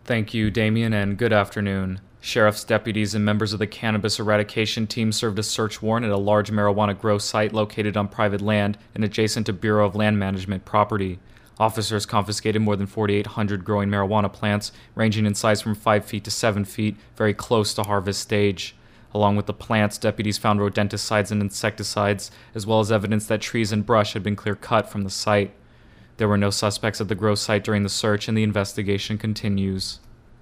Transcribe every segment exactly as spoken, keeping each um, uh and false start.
Thank you, Damien, and good afternoon. Sheriff's deputies and members of the cannabis eradication team served a search warrant at a large marijuana grow site located on private land and adjacent to Bureau of Land Management property. Officers confiscated more than forty-eight hundred growing marijuana plants, ranging in size from five feet to seven feet, very close to harvest stage. Along with the plants, deputies found rodenticides and insecticides, as well as evidence that trees and brush had been clear-cut from the site. There were no suspects at the grow site during the search, and the investigation continues.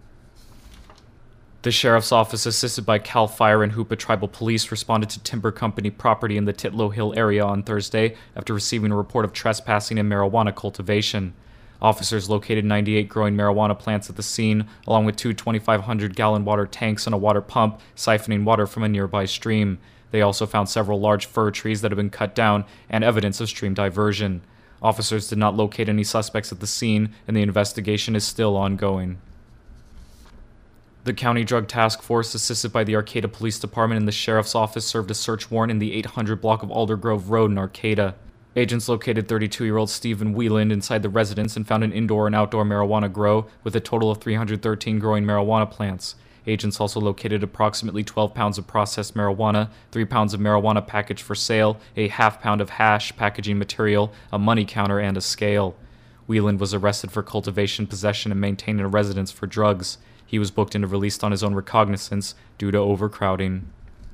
The Sheriff's Office, assisted by CAL FIRE and Hoopa Tribal Police, responded to timber company property in the Titlow Hill area on Thursday after receiving a report of trespassing and marijuana cultivation. Officers located ninety-eight growing marijuana plants at the scene, along with two twenty-five hundred gallon water tanks and a water pump siphoning water from a nearby stream. They also found several large fir trees that had been cut down and evidence of stream diversion. Officers did not locate any suspects at the scene, and the investigation is still ongoing. The County Drug Task Force, assisted by the Arcata Police Department and the Sheriff's Office, served a search warrant in the eight hundred block of Aldergrove Road in Arcata. Agents located thirty-two-year-old Stephen Wieland inside the residence and found an indoor and outdoor marijuana grow with a total of three hundred thirteen growing marijuana plants. Agents also located approximately twelve pounds of processed marijuana, three pounds of marijuana packaged for sale, a half pound of hash packaging material, a money counter, and a scale. Wieland was arrested for cultivation, possession, and maintaining a residence for drugs. He was booked and released on his own recognizance due to overcrowding.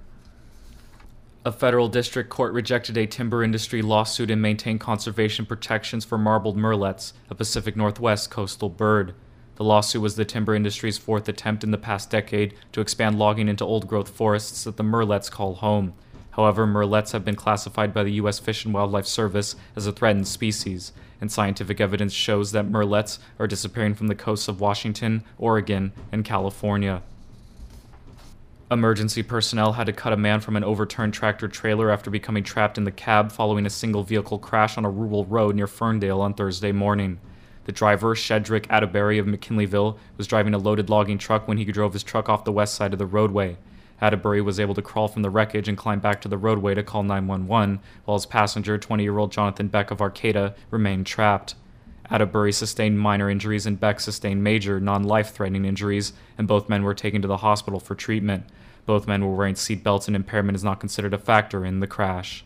A federal district court rejected a timber industry lawsuit and maintained conservation protections for marbled murrelets, a Pacific Northwest coastal bird. The lawsuit was the timber industry's fourth attempt in the past decade to expand logging into old-growth forests that the murrelets call home. However, murrelets have been classified by the U S Fish and Wildlife Service as a threatened species, and scientific evidence shows that murrelets are disappearing from the coasts of Washington, Oregon, and California. Emergency personnel had to cut a man from an overturned tractor-trailer after becoming trapped in the cab following a single-vehicle crash on a rural road near Ferndale on Thursday morning. The driver, Shedrick Atterbury of McKinleyville, was driving a loaded logging truck when he drove his truck off the west side of the roadway. Atterbury was able to crawl from the wreckage and climb back to the roadway to call nine one one, while his passenger, twenty-year-old Jonathan Beck of Arcata, remained trapped. Atterbury sustained minor injuries and Beck sustained major, non-life-threatening injuries, and both men were taken to the hospital for treatment. Both men were wearing seat belts, and impairment is not considered a factor in the crash.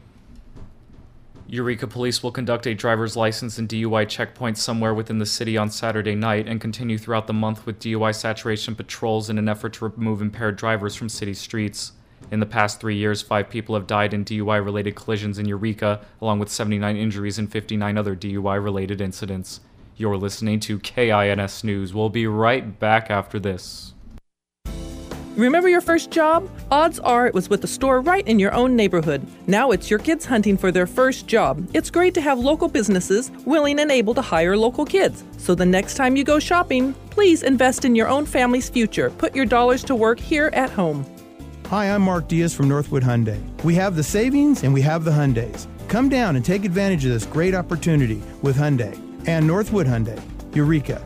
Eureka Police will conduct a driver's license and D U I checkpoint somewhere within the city on Saturday night and continue throughout the month with D U I saturation patrols in an effort to remove impaired drivers from city streets. In the past three years, five people have died in D U I-related collisions in Eureka, along with seventy-nine injuries and fifty-nine other D U I-related incidents. You're listening to K I N S News. We'll be right back after this. Remember your first job? Odds are it was with a store right in your own neighborhood. Now it's your kids hunting for their first job. It's great to have local businesses willing and able to hire local kids. So the next time you go shopping, please invest in your own family's future. Put your dollars to work here at home. Hi, I'm Mark Diaz from Northwood Hyundai. We have the savings and we have the Hyundais. Come down and take advantage of this great opportunity with Hyundai and Northwood Hyundai, Eureka.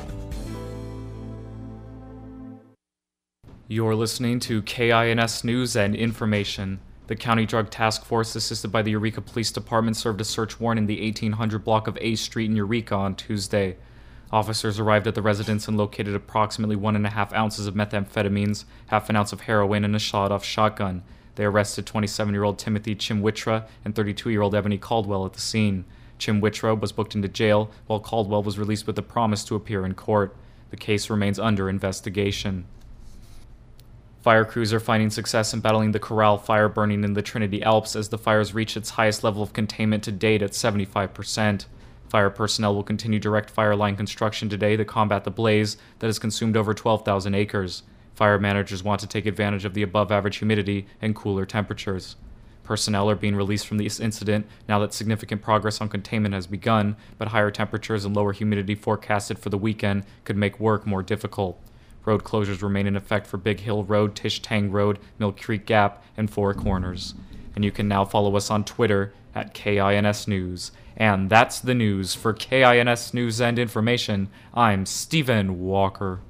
You're listening to K I N S News and Information. The County Drug Task Force, assisted by the Eureka Police Department, served a search warrant in the eighteen hundred block of A Street in Eureka on Tuesday. Officers arrived at the residence and located approximately one and a half ounces of methamphetamines, half an ounce of heroin, and a shot-off shotgun. They arrested twenty-seven-year-old Timothy Chimwitra and thirty-two-year-old Ebony Caldwell at the scene. Chimwitra was booked into jail, while Caldwell was released with a promise to appear in court. The case remains under investigation. Fire crews are finding success in battling the Corral fire burning in the Trinity Alps as the fires reach its highest level of containment to date at seventy-five percent. Fire personnel will continue direct fire line construction today to combat the blaze that has consumed over twelve thousand acres. Fire managers want to take advantage of the above-average humidity and cooler temperatures. Personnel are being released from this incident now that significant progress on containment has begun, but higher temperatures and lower humidity forecasted for the weekend could make work more difficult. Road closures remain in effect for Big Hill Road, Tish Tang Road, Mill Creek Gap, and Four Corners. And you can now follow us on Twitter at K I N S News. And that's the news. For K I N S News and Information, I'm Stephen Walker.